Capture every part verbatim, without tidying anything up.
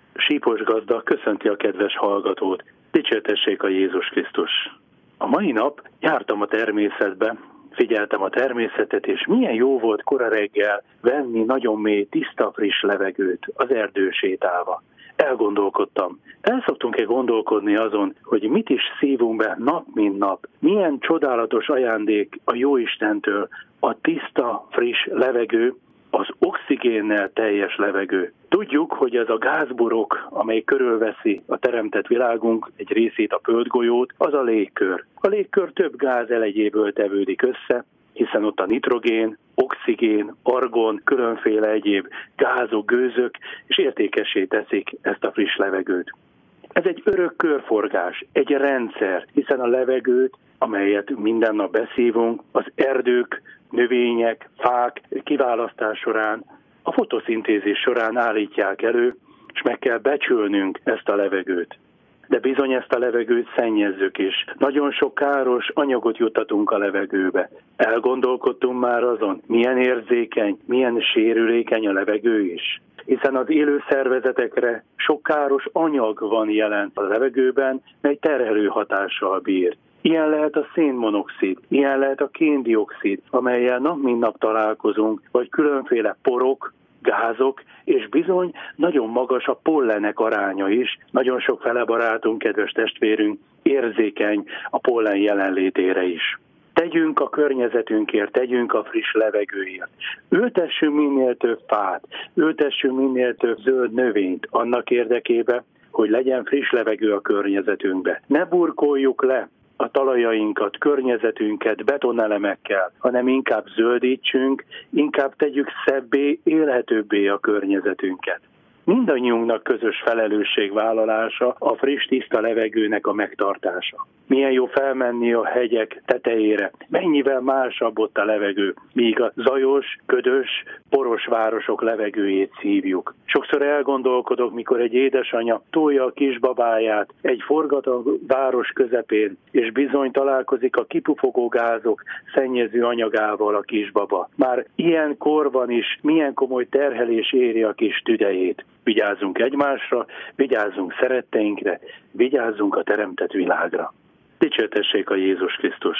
Sípos gazda köszönti a kedves hallgatót. Dicsértessék a Jézus Krisztus! A mai nap jártam a természetbe, figyeltem a természetet, és milyen jó volt kora reggel venni nagyon mély, tiszta, friss levegőt az erdő sétálva. Elgondolkodtam. El szoktunk-e gondolkodni azon, hogy mit is szívunk be nap mint nap? Milyen csodálatos ajándék a Jóistentől a tiszta, friss levegő, az oxigénnel teljes levegő. Tudjuk, hogy ez a gázburok, amely körülveszi a teremtett világunk egy részét, a földgolyót, az a légkör. A légkör több gáz elegyéből tevődik össze, hiszen ott a nitrogén, oxigén, argon, különféle egyéb gázok, gőzök, és értékessé teszik ezt a friss levegőt. Ez egy örök körforgás, egy rendszer, hiszen a levegőt, amelyet minden nap beszívunk, az erdők, növények, fák kiválasztás során, a fotoszintézis során állítják elő, és meg kell becsülnünk ezt a levegőt. De bizony ezt a levegőt szennyezzük is. Nagyon sok káros anyagot juttatunk a levegőbe. Elgondolkodtunk már azon, milyen érzékeny, milyen sérülékeny a levegő is. Hiszen az élő szervezetekre sok káros anyag van jelen a levegőben, mely terhelő hatással bír. Ilyen lehet a szénmonoxid, ilyen lehet a kén-dioxid, amellyel nap mint nap találkozunk, vagy különféle porok, gázok, és bizony nagyon magas a pollenek aránya is. Nagyon sok fele barátunk, kedves testvérünk érzékeny a pollen jelenlétére is. Tegyünk a környezetünkért, tegyünk a friss levegőért. Ültessünk minél több fát, ültessünk minél több zöld növényt annak érdekében, hogy legyen friss levegő a környezetünkbe. Ne burkoljuk le a talajainkat, környezetünket betonelemekkel, hanem inkább zöldítsünk, inkább tegyük szebbé, élhetőbbé a környezetünket. Mindannyiunknak közös felelősségvállalása a friss, tiszta levegőnek a megtartása. Milyen jó felmenni a hegyek tetejére, mennyivel másabb ott a levegő, míg a zajos, ködös, poros városok levegőjét szívjuk. Sokszor elgondolkodok, mikor egy édesanya tolja a kisbabáját egy forgatag város közepén, és bizony találkozik a kipufogó gázok szennyező anyagával a kisbaba. Már ilyen korban is milyen komoly terhelés éri a kis tüdejét. Vigyázzunk egymásra, vigyázzunk szeretteinkre, vigyázzunk a teremtett világra. Dicsértessék a Jézus Krisztus!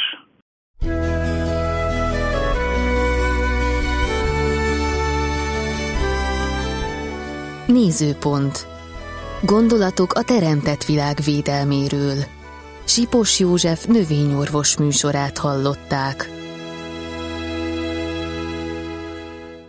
Nézőpont. Gondolatok a teremtett világ védelméről. Sipos József növényorvos műsorát hallották.